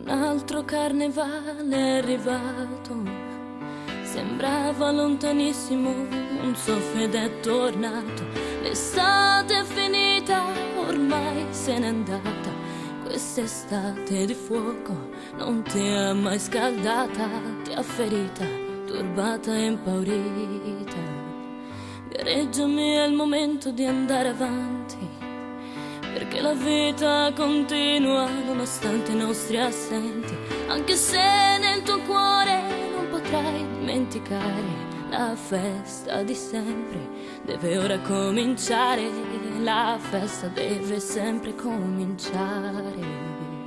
Un altro carnevale è arrivato, sembrava lontanissimo, un soffio ed è tornato. L'estate è finita, ormai se n'è andata. Quest'estate di fuoco non ti ha mai scaldata, ti ha ferita, turbata e impaurita. Gareggiami, è il momento di andare avanti, perché la vita continua nonostante i nostri assenti. Anche se nel tuo cuore non potrai dimenticare la festa di sempre, deve ora cominciare, la festa deve sempre cominciare.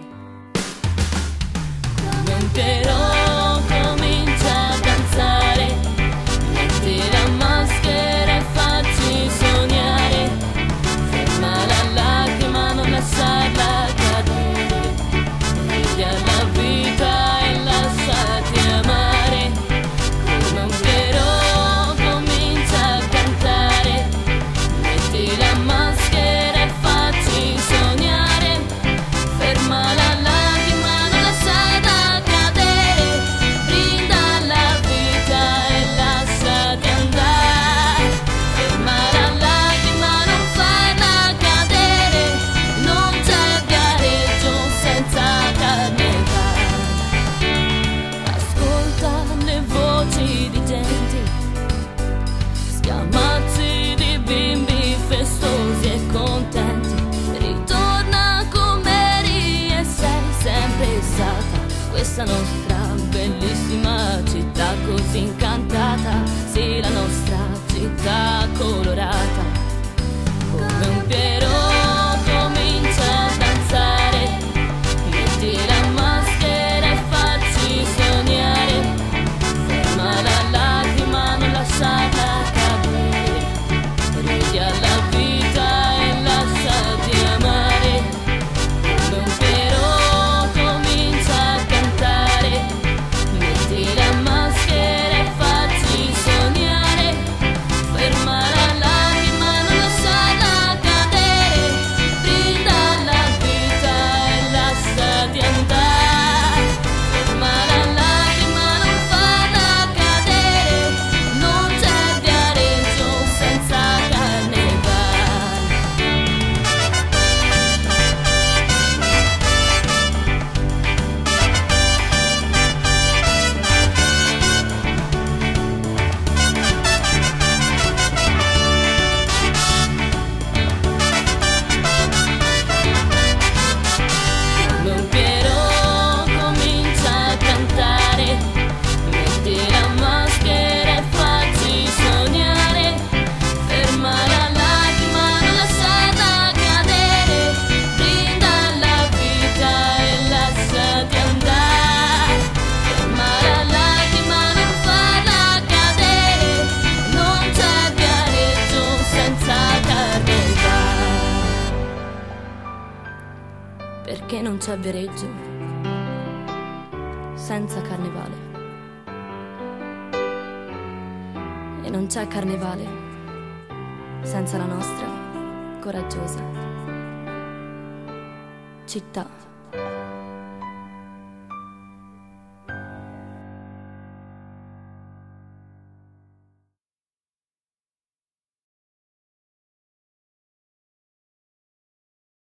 Però comincia a danzare, metti la maschera e facci sognare, ferma la lacrima, non lasciarla cadere, ridi alla vita e lasciati amare. Come un però comincia a cantare, metti la maschera e facci sognare, ferma la lacrima, non lasciarla cadere, ridi alla vita e lasciati andare. Ferma la lacrima, non farla cadere, non c'è viaggio senza carnevale. Ascolta le voci di genti, schiamazzi di bimbi festosi e contenti. Ritorna come eri e sei sempre stata, questa nostra bellissima città così incantata, sì, la nostra città colorata. Come un però comincia a danzare, metti la maschera e facci sognare, ferma la lacrima, non lasciarla cadere, ridi alla vita e lasciati amare. Come un però comincia a cantare, metti la maschera e facci sognare, ferma la lacrima, non lasciarla cadere, ridi alla vita e lasciati andare. Ferma la lacrima, non farla cadere, non c'è viaggio senza carnevale. Come un però comincia a cantare, metti la maschera e facci sognare, ferma la lacrima, non lasciarla cadere, ridi alla vita e lasciati andare. Ferma la lacrima, non farla cadere, non c'è viaggio senza carnevale. Perché non c'è viaggio senza carnevale, e non c'è carnevale senza la nostra coraggiosa città.